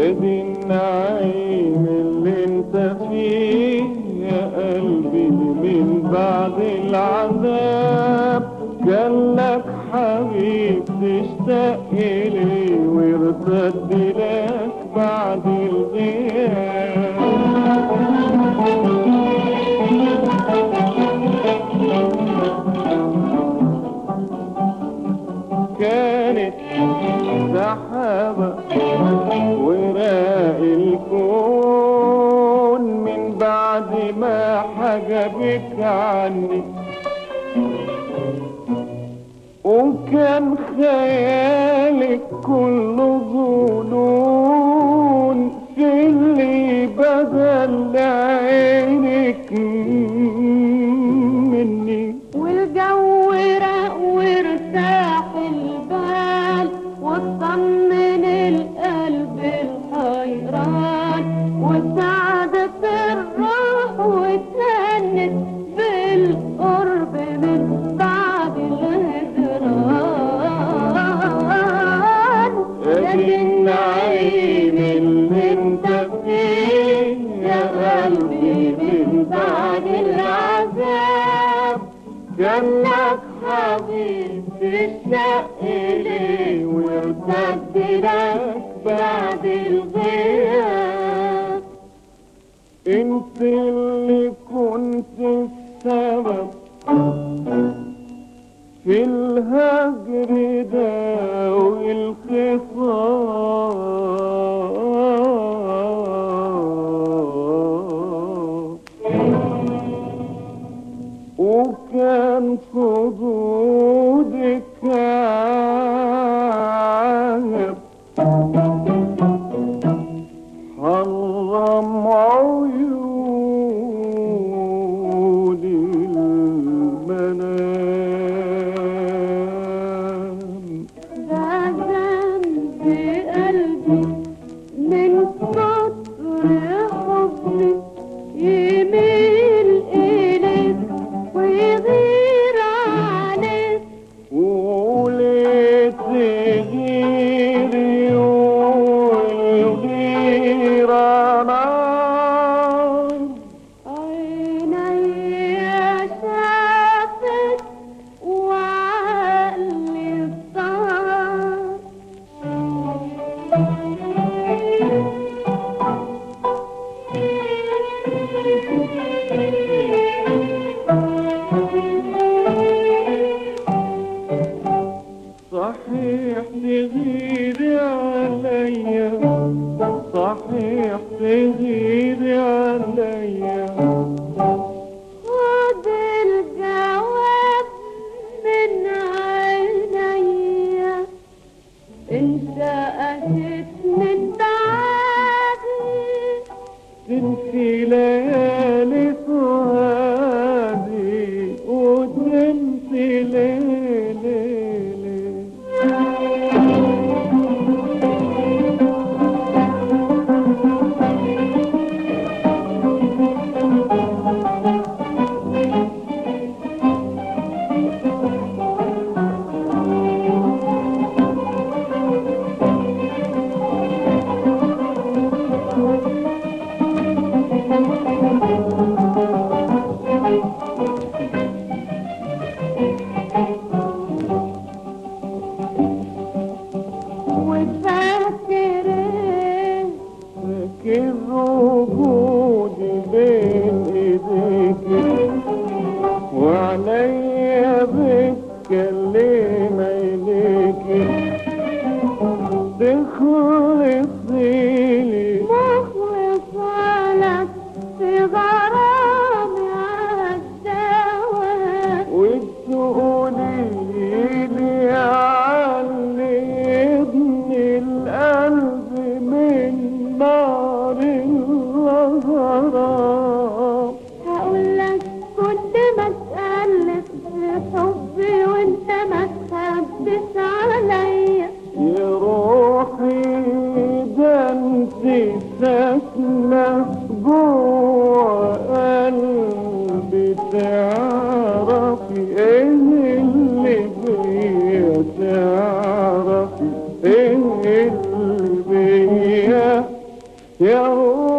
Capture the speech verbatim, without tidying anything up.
ادي النعيم اللي انت فيه يا قلبي من بعد العذاب. كان لك حبيب تشتاق إليه وارتد لك بعد الغياب. كانت سحابة وراء الكون من بعد ما حجبك عني، وكان خيالك كله ظنون في اللي بدل عينك مني. والجو رق وارتاح البال واطمن القلب الحيران، وسعدت الروح واتهنت بالقرب من بعد الهجران. ادي النعيم اللي انت فيه يا قلبي من بعد العذاب. كان لك حبيب تشتاق إليه وارتد لك بعد الغياب. انت اللي كنت السبب في الهجر ده والخصام، وكان خدودك عاهب حرم عيوني المنام. ده ذنب قلبي من كتر حبي يميل إليك ويغير عليك. وليه تغيري والغيرة نار؟ عيني شافت وعقلي صار. صحيح تغيري عليا، صحيح تغيري عليا. خد الجواب من عينيا، انت قست من بعدي تنسي ليالي سهادي وتنسي ليلي. وتفكر ايه؟ فاكر وجودي بين ايديك وعليا بتكلم عينيكي. تخلصيلي مخلصة لك في غرامي عالدواء، وتقوليلي علمني القلب من نار الغرام. هقولك كل ما تألف في حبي وانت ما تخبس عليا. يا روحي ده يا